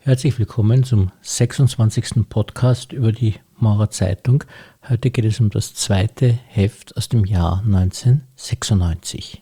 Herzlich willkommen zum 26. Podcast über die Maurer Zeitung. Heute geht es um das zweite Heft aus dem Jahr 1996.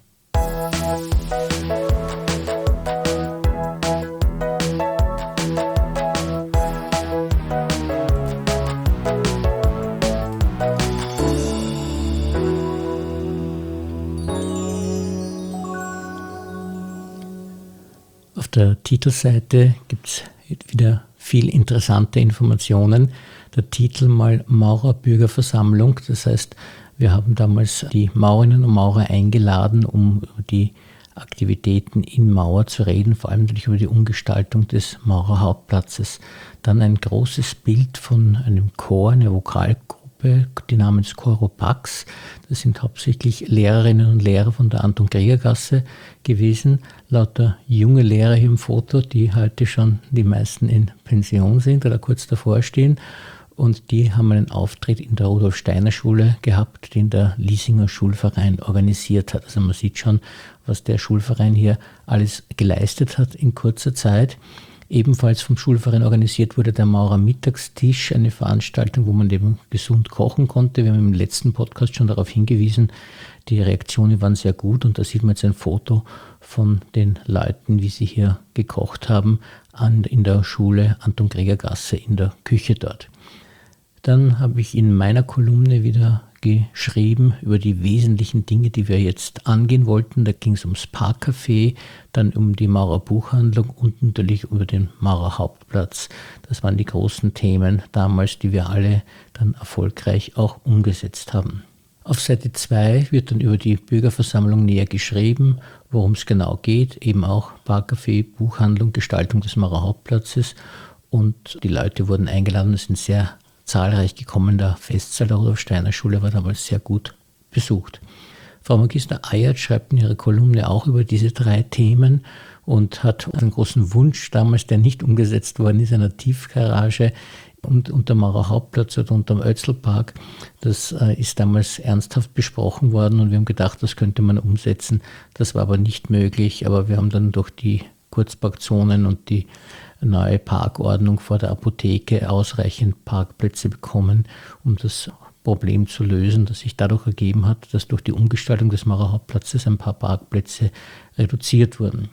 Auf der Titelseite gibt es wieder viel interessante Informationen. Der Titel mal Maurer Bürgerversammlung, das heißt, wir haben damals die Maurerinnen und Maurer eingeladen, um über die Aktivitäten in Mauer zu reden, vor allem natürlich über die Umgestaltung des Maurer Hauptplatzes. Dann ein großes Bild von einem Chor, einer Vokalgruppe, die namens Choropax. Das sind hauptsächlich Lehrerinnen und Lehrer von der Anton-Krieger-Gasse gewesen. Lauter junge Lehrer hier im Foto, die heute schon die meisten in Pension sind oder kurz davor stehen. Und die haben einen Auftritt in der Rudolf-Steiner-Schule gehabt, den der Liesinger Schulverein organisiert hat. Also man sieht schon, was der Schulverein hier alles geleistet hat in kurzer Zeit. Ebenfalls vom Schulverein organisiert wurde der Maurer Mittagstisch, eine Veranstaltung, wo man eben gesund kochen konnte. Wir haben im letzten Podcast schon darauf hingewiesen, die Reaktionen waren sehr gut und da sieht man jetzt ein Foto von den Leuten, wie sie hier gekocht haben in der Schule Anton-Krieger-Gasse, in der Küche dort. Dann habe ich in meiner Kolumne wieder geschrieben über die wesentlichen Dinge, die wir jetzt angehen wollten. Da ging es ums Parkcafé, dann um die Maurer Buchhandlung und natürlich über den Maurer Hauptplatz. Das waren die großen Themen damals, die wir alle dann erfolgreich auch umgesetzt haben. Auf Seite 2 wird dann über die Bürgerversammlung näher geschrieben, worum es genau geht. Eben auch Parkcafé, Buchhandlung, Gestaltung des Maurer Hauptplatzes. Und die Leute wurden eingeladen, es sind sehr zahlreich gekommen. Der Festsaal der Rudolf-Steiner-Schule war damals sehr gut besucht. Frau Magister Ayert schreibt in ihrer Kolumne auch über diese 3 Themen und hat einen großen Wunsch damals, der nicht umgesetzt worden ist, einer Tiefgarage und unter Maurer Hauptplatz oder unterm Oetzl-Park. Das ist damals ernsthaft besprochen worden und wir haben gedacht, das könnte man umsetzen. Das war aber nicht möglich, aber wir haben dann durch die Kurzparkzonen und die neue Parkordnung vor der Apotheke ausreichend Parkplätze bekommen, um das Problem zu lösen, das sich dadurch ergeben hat, dass durch die Umgestaltung des Maurer Hauptplatzes ein paar Parkplätze reduziert wurden.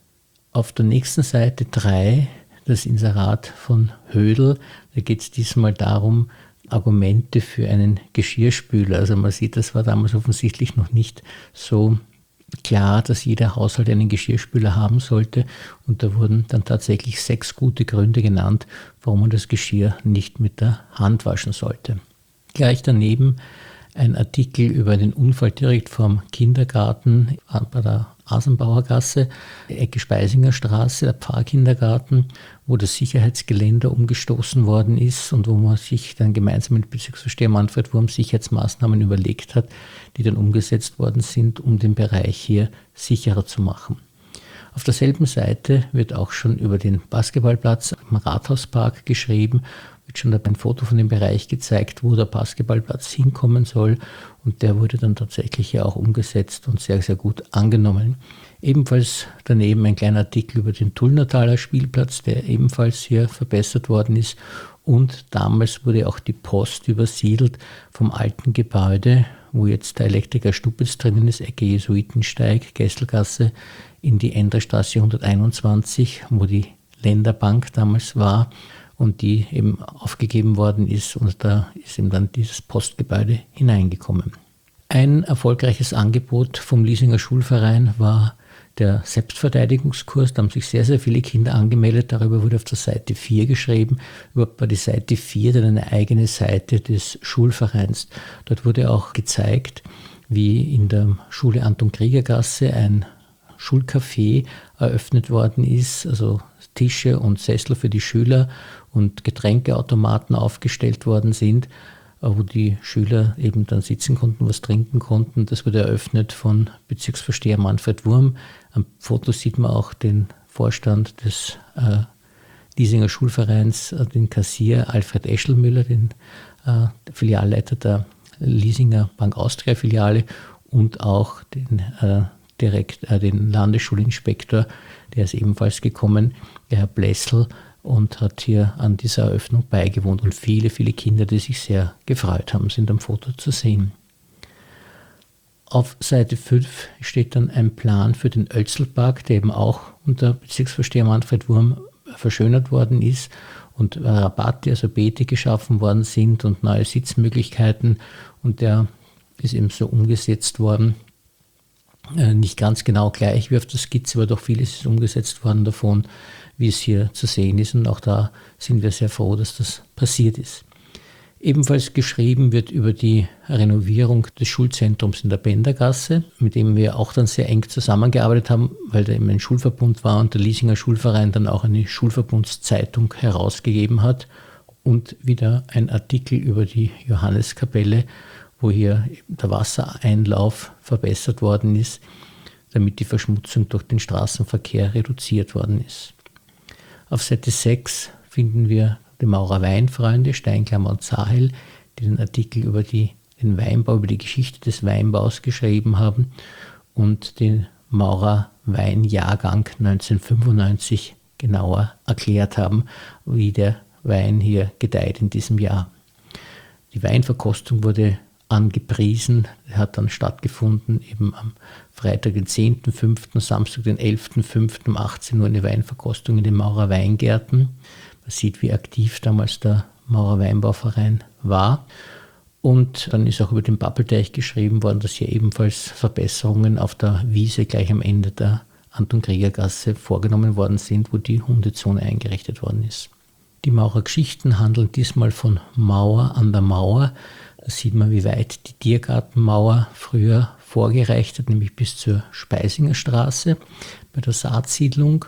Auf der nächsten Seite 3, das Inserat von Hödel, da geht es diesmal darum, Argumente für einen Geschirrspüler. Also man sieht, das war damals offensichtlich noch nicht so klar, dass jeder Haushalt einen Geschirrspüler haben sollte und da wurden dann tatsächlich 6 gute Gründe genannt, warum man das Geschirr nicht mit der Hand waschen sollte. Gleich daneben ein Artikel über den Unfall direkt vorm Kindergarten bei der Asenbauergasse, Ecke Speisinger Straße, der Pfarrkindergarten, wo das Sicherheitsgeländer umgestoßen worden ist und wo man sich dann gemeinsam mit Bezirksvorsteher Manfred Wurm Sicherheitsmaßnahmen überlegt hat, die dann umgesetzt worden sind, um den Bereich hier sicherer zu machen. Auf derselben Seite wird auch schon über den Basketballplatz im Rathauspark geschrieben, wird schon ein Foto von dem Bereich gezeigt, wo der Basketballplatz hinkommen soll und der wurde dann tatsächlich ja auch umgesetzt und sehr, sehr gut angenommen. Ebenfalls daneben ein kleiner Artikel über den Tullnertaler Spielplatz, der ebenfalls hier verbessert worden ist und damals wurde auch die Post übersiedelt vom alten Gebäude, wo jetzt der Elektriker Stupitz drinnen ist, Ecke Jesuitensteig, Gesselgasse, in die Endrestraße 121, wo die Länderbank damals war und die eben aufgegeben worden ist und da ist eben dann dieses Postgebäude hineingekommen. Ein erfolgreiches Angebot vom Liesinger Schulverein war der Selbstverteidigungskurs. Da haben sich sehr, sehr viele Kinder angemeldet. Darüber wurde auf der Seite 4 geschrieben. Überhaupt war die Seite 4 dann eine eigene Seite des Schulvereins. Dort wurde auch gezeigt, wie in der Schule Anton-Krieger-Gasse ein Schulcafé eröffnet worden ist, also Tische und Sessel für die Schüler und Getränkeautomaten aufgestellt worden sind, wo die Schüler eben dann sitzen konnten, was trinken konnten. Das wurde eröffnet von Bezirksvorsteher Manfred Wurm. Am Foto sieht man auch den Vorstand des Liesinger Schulvereins, den Kassier Alfred Eschelmüller, den Filialleiter der Liesinger Bank Austria Filiale und auch den den Landesschulinspektor, der ist ebenfalls gekommen, der Herr Blessel, und hat hier an dieser Eröffnung beigewohnt. Und viele, viele Kinder, die sich sehr gefreut haben, sind am Foto zu sehen. Auf Seite 5 steht dann ein Plan für den Oelzelpark, der eben auch unter Bezirksvorsteher Manfred Wurm verschönert worden ist und Rabatte, also Beete geschaffen worden sind und neue Sitzmöglichkeiten, und der ist eben so umgesetzt worden. Nicht ganz genau gleich wie auf der Skizze, aber doch vieles ist umgesetzt worden davon, wie es hier zu sehen ist, und auch da sind wir sehr froh, dass das passiert ist. Ebenfalls geschrieben wird über die Renovierung des Schulzentrums in der Bendergasse, mit dem wir auch dann sehr eng zusammengearbeitet haben, weil da eben ein Schulverbund war und der Liesinger Schulverein dann auch eine Schulverbundszeitung herausgegeben hat, und wieder ein Artikel über die Johanneskapelle, wo hier der Wassereinlauf verbessert worden ist, damit die Verschmutzung durch den Straßenverkehr reduziert worden ist. Auf Seite 6 finden wir die Maurer Weinfreunde, Steinklammer und Zahel, die den Artikel über den Weinbau, über die Geschichte des Weinbaus geschrieben haben und den Maurer Weinjahrgang 1995 genauer erklärt haben, wie der Wein hier gedeiht in diesem Jahr. Die Weinverkostung wurde angepriesen, hat dann stattgefunden, eben am Freitag, den 10.05., Samstag, den 11.05. um 18 Uhr eine Weinverkostung in den Maurer Weingärten. Man sieht, wie aktiv damals der Maurer Weinbauverein war. Und dann ist auch über den Pappelteich geschrieben worden, dass hier ebenfalls Verbesserungen auf der Wiese gleich am Ende der Anton-Krieger-Gasse vorgenommen worden sind, wo die Hundezone eingerichtet worden ist. Die Maurer Geschichten handeln diesmal von Mauer an der Mauer. Da sieht man, wie weit die Tiergartenmauer früher vorgereicht hat, nämlich bis zur Speisinger Straße bei der Saatsiedlung.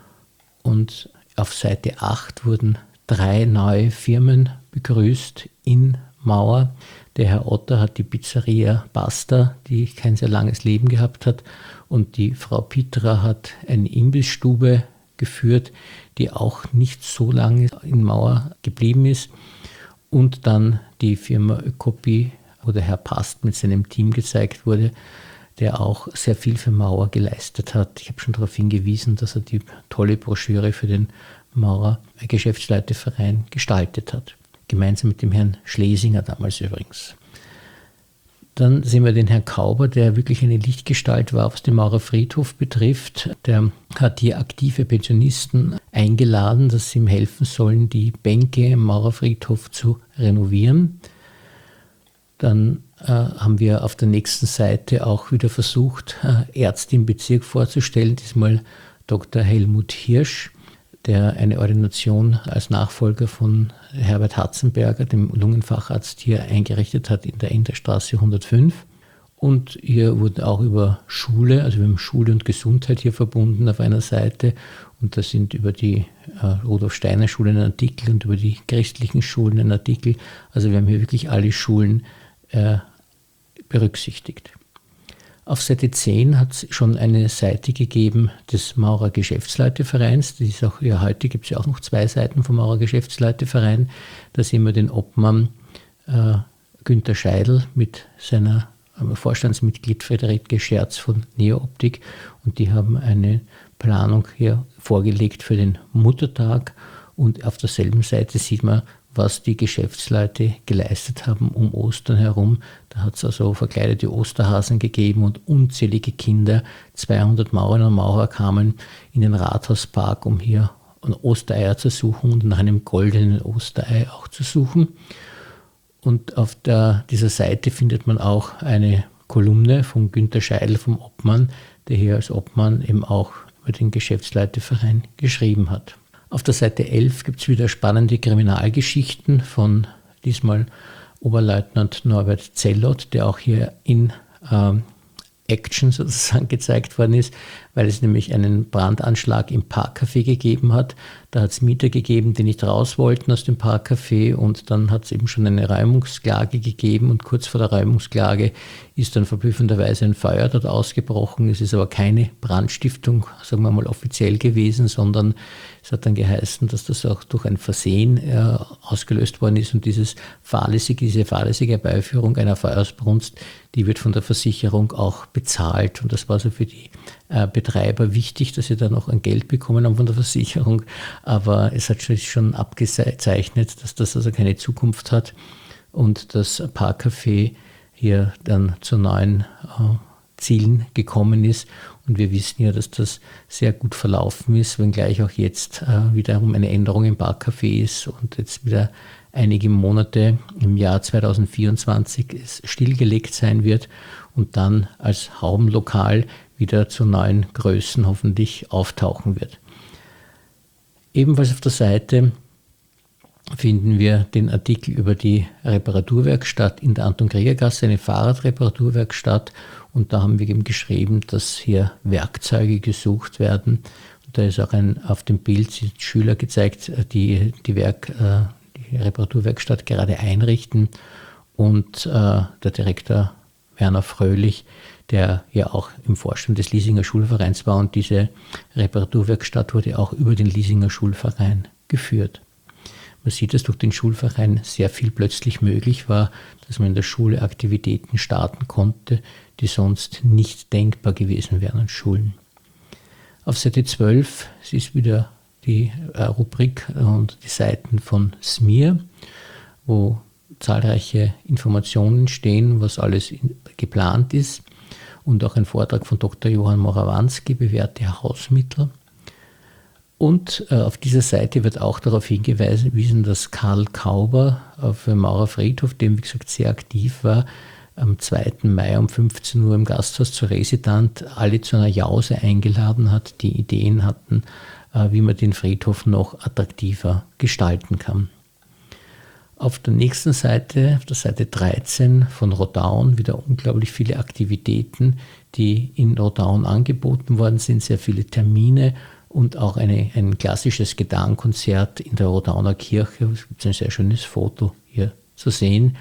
Und auf Seite 8 wurden 3 neue Firmen begrüßt in Mauer. Der Herr Otter hat die Pizzeria Basta, die kein sehr langes Leben gehabt hat, und die Frau Pitra hat eine Imbissstube geführt, die auch nicht so lange in Mauer geblieben ist. Und dann die Firma Ökopi, wo der Herr Past mit seinem Team gezeigt wurde, der auch sehr viel für Mauer geleistet hat. Ich habe schon darauf hingewiesen, dass er die tolle Broschüre für den Maurer Geschäftsleiteverein gestaltet hat. Gemeinsam mit dem Herrn Schlesinger damals übrigens. Dann sehen wir den Herrn Kauber, der wirklich eine Lichtgestalt war, was den Maurer Friedhof betrifft. Der hat hier aktive Pensionisten eingeladen, dass sie ihm helfen sollen, die Bänke im Maurer Friedhof zu renovieren. Dann haben wir auf der nächsten Seite auch wieder versucht, Ärzte im Bezirk vorzustellen, diesmal Dr. Helmut Hirsch, der eine Ordination als Nachfolger von Herbert Hatzenberger, dem Lungenfacharzt, hier eingerichtet hat in der Enderstraße 105. Und hier wurden auch über Schule, also wir haben Schule und Gesundheit hier verbunden auf einer Seite, und da sind über die Rudolf Steiner Schule ein Artikel und über die christlichen Schulen ein Artikel. Also wir haben hier wirklich alle Schulen berücksichtigt. Auf Seite 10 hat es schon eine Seite gegeben des Maurer Geschäftsleitevereins. Das ist auch, ja, heute gibt es ja auch noch 2 Seiten vom Maurer Geschäftsleiteverein. Da sehen wir den Obmann Günter Scheidl mit seiner Vorstandsmitglied Friederike Scherz von Neooptik, und die haben eine Planung hier vorgelegt für den Muttertag, und auf derselben Seite sieht man, was die Geschäftsleute geleistet haben um Ostern herum. Da hat es also verkleidete Osterhasen gegeben und unzählige Kinder. 200 Maurerinnen und Maurer kamen in den Rathauspark, um hier ein Ostereier zu suchen und nach einem goldenen Osterei auch zu suchen. Und auf dieser Seite findet man auch eine Kolumne von Günter Scheidl vom Obmann, der hier als Obmann eben auch über den Geschäftsleiteverein geschrieben hat. Auf der Seite 11 gibt es wieder spannende Kriminalgeschichten von diesmal Oberleutnant Norbert Zellot, der auch hier in Action sozusagen gezeigt worden ist, weil es nämlich einen Brandanschlag im Parkcafé gegeben hat. Da hat es Mieter gegeben, die nicht raus wollten aus dem Parkcafé, und dann hat es eben schon eine Räumungsklage gegeben, und kurz vor der Räumungsklage ist dann verblüffenderweise ein Feuer dort ausgebrochen. Es ist aber keine Brandstiftung, sagen wir mal, offiziell gewesen, sondern es hat dann geheißen, dass das auch durch ein Versehen ausgelöst worden ist, und diese fahrlässige Herbeiführung einer Feuersbrunst, die wird von der Versicherung auch bezahlt, und das war so für die Betreiber wichtig, dass sie da noch ein Geld bekommen haben von der Versicherung, aber es hat schon abgezeichnet, dass das also keine Zukunft hat und das Parkcafé hier dann zu neuen Zielen gekommen ist. Und wir wissen ja, dass das sehr gut verlaufen ist, wenngleich auch jetzt wiederum eine Änderung im Parkcafé ist und jetzt wieder einige Monate im Jahr 2024 es stillgelegt sein wird und dann als Haubenlokal wieder zu neuen Größen hoffentlich auftauchen wird. Ebenfalls auf der Seite finden wir den Artikel über die Reparaturwerkstatt in der Anton-Krieger-Gasse, eine Fahrradreparaturwerkstatt. Und da haben wir eben geschrieben, dass hier Werkzeuge gesucht werden. Und da ist auch auf dem Bild sind Schüler gezeigt, die Reparaturwerkstatt gerade einrichten. Und der Direktor Werner Fröhlich, der ja auch im Vorstand des Liesinger Schulvereins war. Und diese Reparaturwerkstatt wurde auch über den Liesinger Schulverein geführt. Man sieht, dass durch den Schulverein sehr viel plötzlich möglich war, dass man in der Schule Aktivitäten starten konnte, die sonst nicht denkbar gewesen wären an Schulen. Auf Seite 12 ist wieder die Rubrik und die Seiten von SMIR, wo zahlreiche Informationen stehen, was alles geplant ist und auch ein Vortrag von Dr. Johann Morawanski, bewährte Hausmittel. Und auf dieser Seite wird auch darauf hingewiesen, dass Karl Kauber auf dem Maurerfriedhof, dem wie gesagt sehr aktiv war, am 2. Mai um 15 Uhr im Gasthaus zur Resident alle zu einer Jause eingeladen hat, die Ideen hatten, wie man den Friedhof noch attraktiver gestalten kann. Auf der nächsten Seite, auf der Seite 13 von Rodaun, wieder unglaublich viele Aktivitäten, die in Rodaun angeboten worden sind, sehr viele Termine und auch ein klassisches Gitarrenkonzert in der Rodauner Kirche. Es gibt ein sehr schönes Foto hier zu sehen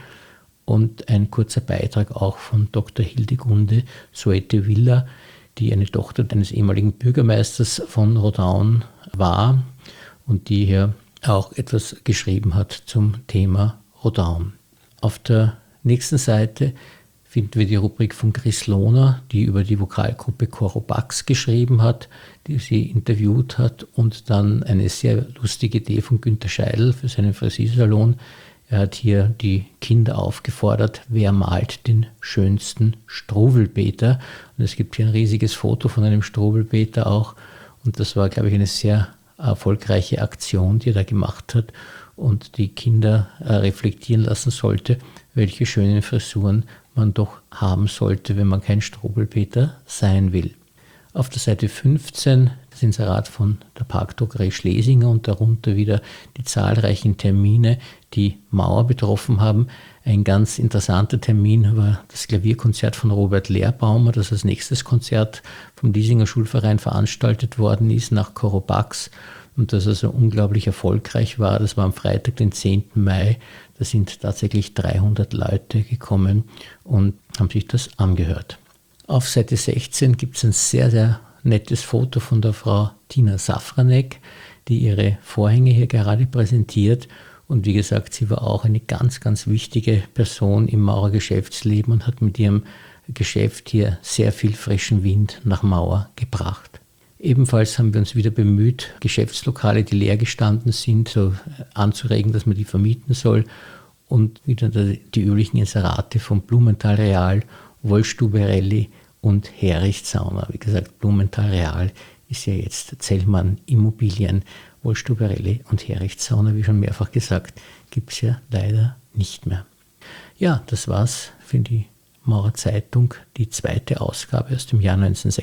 und ein kurzer Beitrag auch von Dr. Hildegunde Soete Villa, die eine Tochter eines ehemaligen Bürgermeisters von Rodaun war und die hier auch etwas geschrieben hat zum Thema Rodaun. Auf der nächsten Seite finden wir die Rubrik von Chris Lohner, die über die Vokalgruppe Chorobax geschrieben hat, die sie interviewt hat und dann eine sehr lustige Idee von Günter Scheidl für seinen Frisiersalon. Er hat hier die Kinder aufgefordert, wer malt den schönsten Struwwelpeter? Und es gibt hier ein riesiges Foto von einem Struwwelpeter auch und das war, glaube ich, eine sehr erfolgreiche Aktion, die er da gemacht hat und die Kinder reflektieren lassen sollte, welche schönen Frisuren man doch haben sollte, wenn man kein Struwwelpeter sein will. Auf der Seite 15 das Inserat von der Parkdruckerei Schlesinger und darunter wieder die zahlreichen Termine, die Mauer betroffen haben. Ein ganz interessanter Termin war das Klavierkonzert von Robert Lehrbaumer, das als nächstes Konzert vom Liesinger Schulverein veranstaltet worden ist nach Chorobax und das also unglaublich erfolgreich war. Das war am Freitag, den 10. Mai. Da sind tatsächlich 300 Leute gekommen und haben sich das angehört. Auf Seite 16 gibt es ein sehr, sehr nettes Foto von der Frau Tina Safranek, die ihre Vorhänge hier gerade präsentiert. Und wie gesagt, sie war auch eine ganz, ganz wichtige Person im Maurer Geschäftsleben und hat mit ihrem Geschäft hier sehr viel frischen Wind nach Mauer gebracht. Ebenfalls haben wir uns wieder bemüht, Geschäftslokale, die leer gestanden sind, so anzuregen, dass man die vermieten soll. Und wieder die üblichen Inserate von Blumenthal Real, Wollstube Rally und Hericht Sauna. Wie gesagt, Blumenthal Real ist ja jetzt Zellmann Immobilien. Wollstube Rally und Hericht Sauna, wie schon mehrfach gesagt, gibt es ja leider nicht mehr. Ja, das war's für die Maurer Zeitung, die 2. Ausgabe aus dem Jahr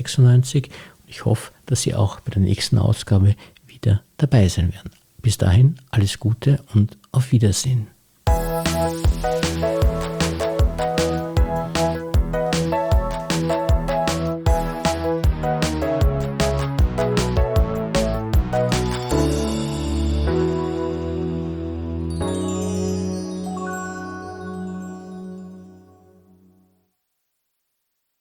1996. Ich hoffe, dass Sie auch bei der nächsten Ausgabe wieder dabei sein werden. Bis dahin alles Gute und auf Wiedersehen.